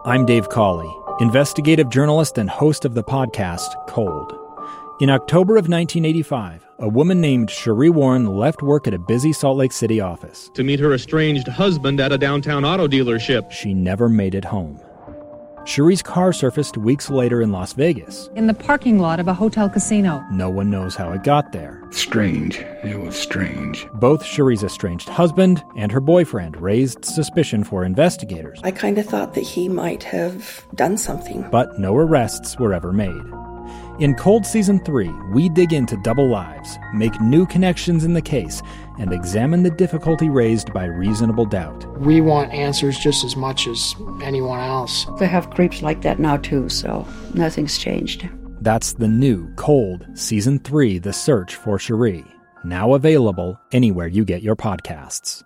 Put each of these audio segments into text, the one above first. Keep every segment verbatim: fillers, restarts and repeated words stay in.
I'm Dave Cawley, investigative journalist and host of the podcast Cold. In October of nineteen eighty-five, a woman named Sheree Warren left work at a busy Salt Lake City office to meet her estranged husband at a downtown auto dealership. She never made it home. Sheree's car surfaced weeks later in Las Vegas. In the parking lot of a hotel casino. No one knows how it got there. Strange. It was strange. Both Sheree's estranged husband and her boyfriend raised suspicion for investigators. I kind of thought that he might have done something. But no arrests were ever made. In Cold Season three, we dig into double lives, make new connections in the case, and examine the difficulty raised by reasonable doubt. We want answers just as much as anyone else. They have creeps like that now too, so nothing's changed. That's the new Cold Season three, The Search for Sheree, now available anywhere you get your podcasts.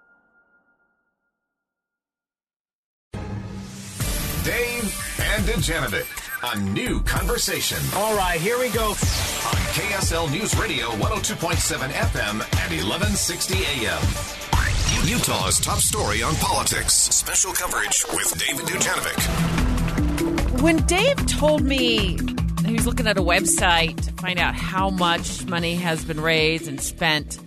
Dave and Dejanovic. A new conversation. All right, here we go. On K S L News Radio one oh two point seven F M and eleven sixty A M. Utah's top story on politics. Special coverage with David Dujanovic. When Dave told me he was looking at a website to find out how much money has been raised and spent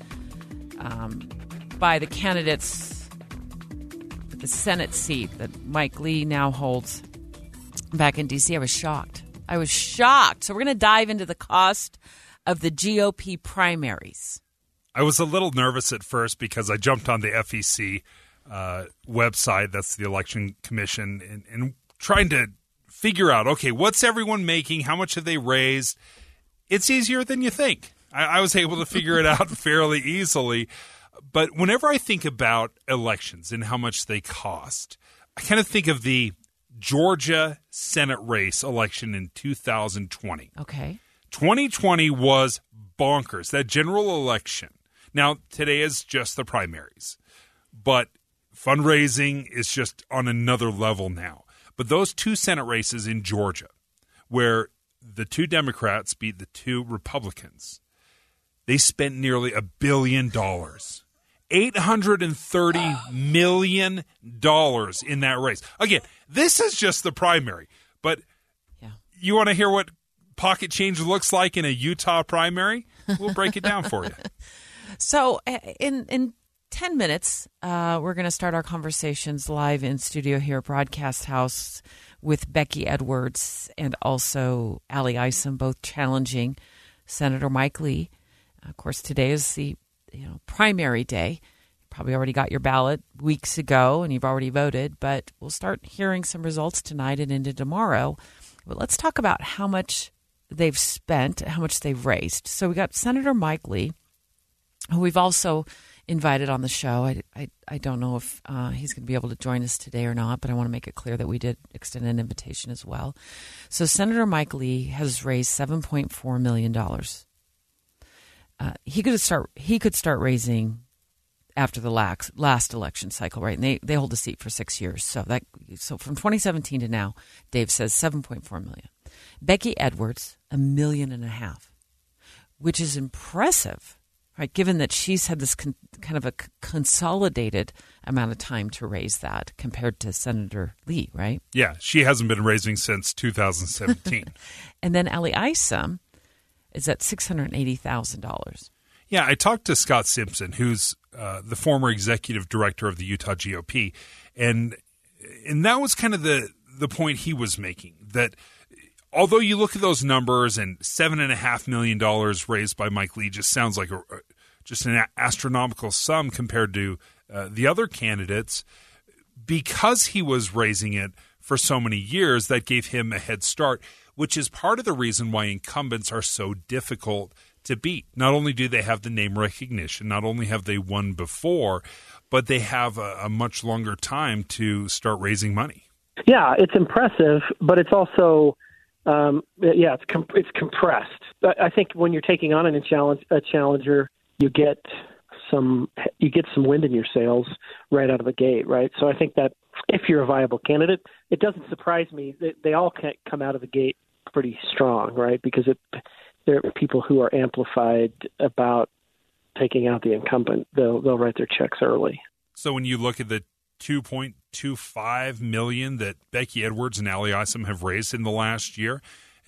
um, by the candidates for the Senate seat that Mike Lee now holds back in D C, I was shocked. I was shocked. So we're going to dive into the cost of the G O P primaries. I was a little nervous at first because I jumped on the F E C uh, website, that's the Election Commission, and, and trying to figure out, okay, what's everyone making? How much have they raised? It's easier than you think. I, I was able to figure it out fairly easily. But whenever I think about elections and how much they cost, I kind of think of the Georgia Senate race election in two thousand twenty. Okay. twenty twenty was bonkers, that general election. Now, today is just the primaries, but fundraising is just on another level now. But those two Senate races in Georgia, where the two Democrats beat the two Republicans, they spent nearly a billion dollars. eight hundred thirty million dollars in that race. Again, this is just the primary, but yeah. You want to hear what pocket change looks like in a Utah primary? We'll break it down for you. So in in ten minutes, uh, we're going to start our conversations live in studio here at Broadcast House with Becky Edwards and also Allie Isom, both challenging Senator Mike Lee. Of course, today is the you know, primary day. You probably already got your ballot weeks ago and you've already voted, but we'll start hearing some results tonight and into tomorrow. But let's talk about how much they've spent, how much they've raised. So we got Senator Mike Lee, who we've also invited on the show. I, I, I don't know if uh, he's going to be able to join us today or not, but I want to make it clear that we did extend an invitation as well. So Senator Mike Lee has raised seven point four million dollars. Uh, he could start. He could start raising after the last, last election cycle, right? And they, they hold the seat for six years. So that so from twenty seventeen to now, Dave says seven point four million. Becky Edwards, a million and a half, which is impressive, right? Given that she's had this con, kind of a c- consolidated amount of time to raise that compared to Senator Lee, right? Yeah, she hasn't been raising since two thousand seventeen. And then Allie Isom is at six hundred eighty thousand dollars. Yeah, I talked to Scott Simpson, who's uh, the former executive director of the Utah G O P, and and that was kind of the, the point he was making, that although you look at those numbers and seven point five million dollars raised by Mike Lee just sounds like a, just an astronomical sum compared to uh, the other candidates, because he was raising it for so many years, that gave him a head start, which is part of the reason why incumbents are so difficult to beat. Not only do they have the name recognition, not only have they won before, but they have a, a much longer time to start raising money. Yeah, it's impressive, but it's also, um, yeah, it's com- it's compressed. I think when you're taking on a challenge a challenger, you get some you get some wind in your sails right out of the gate, right? So I think that if you're a viable candidate, it doesn't surprise me that they all can't come out of the gate pretty strong, right? Because it, there are people who are amplified about taking out the incumbent. They'll they'll write their checks early. So when you look at the two point two five million that Becky Edwards and Allie Isom have raised in the last year.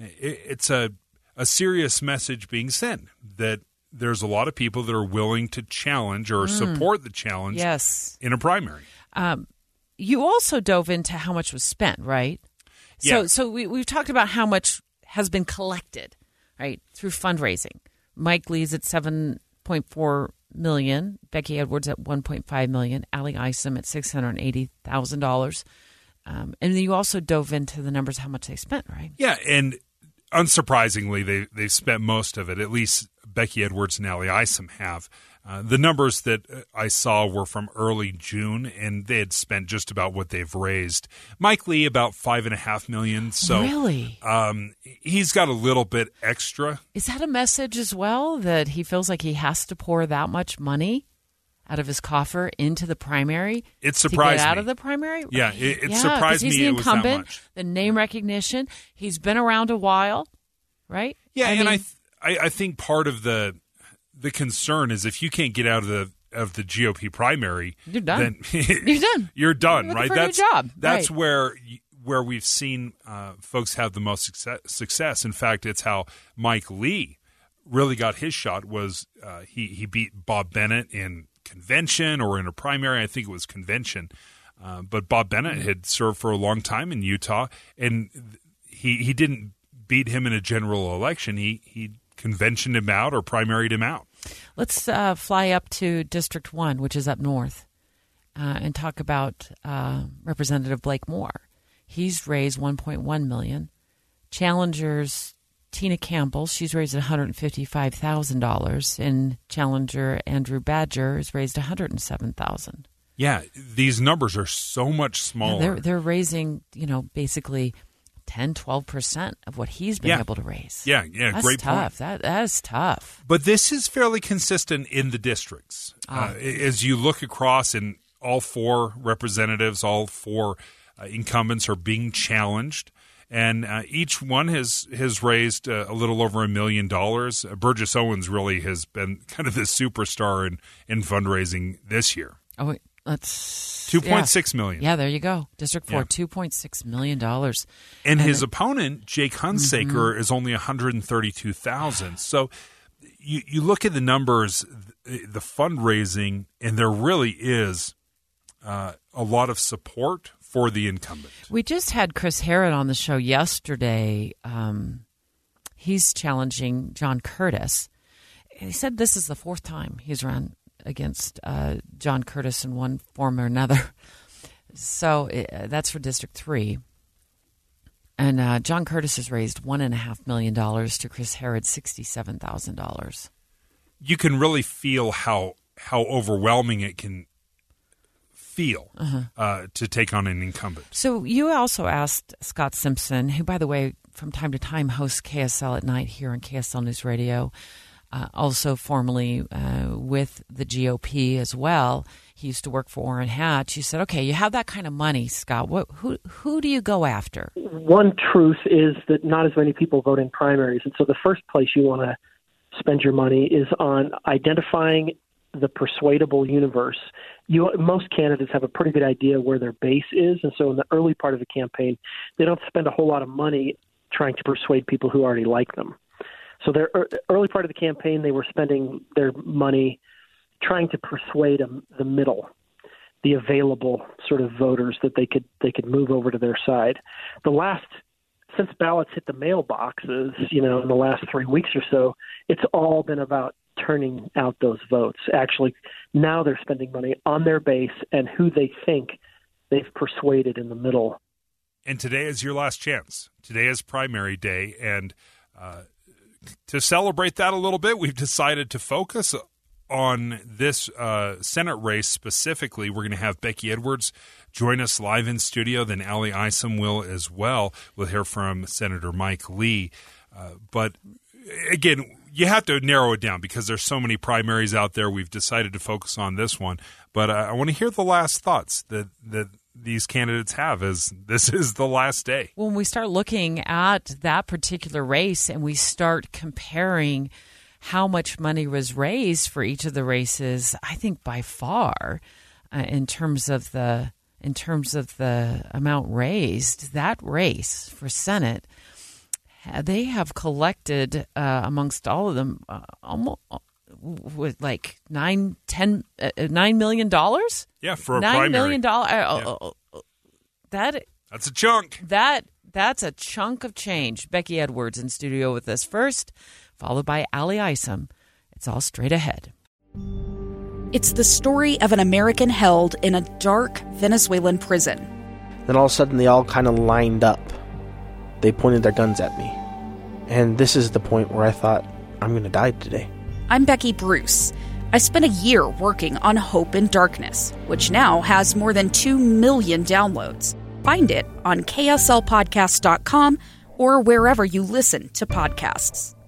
It's a a serious message being sent that there's a lot of people that are willing to challenge or mm. support the challenge yes. in a primary. Um, you also dove into how much was spent, right? Yeah. So, so we, we've talked about how much has been collected, right, through fundraising. Mike Lee's at seven point four million dollars, Becky Edwards at one point five million dollars, Allie Isom at six hundred eighty thousand dollars. Um, and then you also dove into the numbers, how much they spent, right? Yeah, and unsurprisingly, they, they've spent most of it, at least Becky Edwards and Allie Isom have. Uh, the numbers that I saw were from early June, and they had spent just about what they've raised. Mike Lee, about five and a half million. So, really? Um, he's got a little bit extra. Is that a message as well, that he feels like he has to pour that much money out of his coffer into the primary? It surprised to get out me. of the primary? Yeah, it, it yeah, surprised he's me the it was that incumbent, much. The name recognition. He's been around a while, right? Yeah, I and mean, I, th- I I think part of the the concern is if you can't get out of the of the G O P primary, you're done. Then you're done. You're done, you're right? For That's a new job. that's right. where where we've seen uh, folks have the most success, success. In fact, it's how Mike Lee really got his shot. Was uh, he he beat Bob Bennett in convention or in a primary? I think it was convention. Uh, but Bob Bennett had served for a long time in Utah, and he he didn't beat him in a general election. He he conventioned him out or primaried him out. Let's uh, fly up to District one, which is up north, uh, and talk about uh, Representative Blake Moore. He's raised one point one million dollars. Challengers Tina Campbell, she's raised one hundred fifty-five thousand dollars, and challenger Andrew Badger has raised one hundred seven thousand dollars. Yeah, these numbers are so much smaller. Yeah, they're they're raising, you know, basically ten, twelve percent of what he's been yeah. able to raise. Yeah, yeah, That's great tough. point. That that is tough. But this is fairly consistent in the districts. Ah. Uh, as you look across, and all four representatives, all four uh, incumbents are being challenged, and uh, each one has has raised uh, a little over a million dollars. Uh, Burgess Owens really has been kind of the superstar in, in fundraising this year. Oh, wait. That's two point six million. Yeah, there you go. District four, Yeah. two point six million dollars. And, And his it- opponent, Jake Hunsaker, Mm-hmm. is only one hundred thirty-two thousand. So you you look at the numbers, the fundraising, and there really is uh, a lot of support for the incumbent. We just had Chris Herrod on the show yesterday. Um, he's challenging John Curtis. He said this is the fourth time he's run against uh, John Curtis in one form or another. So uh, that's for District three. And uh, John Curtis has raised one point five million dollars to Chris Herrod sixty-seven thousand dollars. You can really feel how how overwhelming it can feel Uh-huh. uh, to take on an incumbent. So you also asked Scott Simpson, who, by the way, from time to time hosts K S L at Night here on K S L News Radio, uh, also formerly uh, with the G O P as well. He used to work for Orrin Hatch. You said, okay, you have that kind of money, Scott. What, who, who do you go after? One truth is that not as many people vote in primaries. And so the first place you want to spend your money is on identifying the persuadable universe. You, most candidates have a pretty good idea where their base is. And so in the early part of the campaign, they don't spend a whole lot of money trying to persuade people who already like them. So their early part of the campaign, they were spending their money trying to persuade them, the middle, the available sort of voters that they could they could move over to their side. The last, since ballots hit the mailboxes, you know, in the last three weeks or so, it's all been about turning out those votes. Actually, now they're spending money on their base and who they think they've persuaded in the middle. And today is your last chance. Today is primary day, and uh, to celebrate that a little bit, we've decided to focus on this uh, Senate race specifically. We're going to have Becky Edwards join us live in studio, then Allie Isom will as well. We'll hear from Senator Mike Lee. Uh, but again, you have to narrow it down because there's so many primaries out there. We've decided to focus on this one. But uh, I want to hear the last thoughts that, that these candidates have as this is the last day. When we start looking at that particular race and we start comparing how much money was raised for each of the races, I think by far, uh, in terms of the in terms of the amount raised. That race for Senate, they have collected uh, amongst all of them uh, almost with like nine, ten, uh, nine million dollars. Yeah, for a nine primary. million dollars. Uh, Yeah. uh, uh, that That's a chunk. That that's a chunk of change. Becky Edwards in studio with us first, followed by Ali Isom. It's all straight ahead. It's the story of an American held in a dark Venezuelan prison. Then all of a sudden they all kind of lined up. They pointed their guns at me. And this is the point where I thought, I'm going to die today. I'm Becky Bruce. I spent a year working on Hope in Darkness, which now has more than two million downloads. Find it on K S L podcast dot com or wherever you listen to podcasts.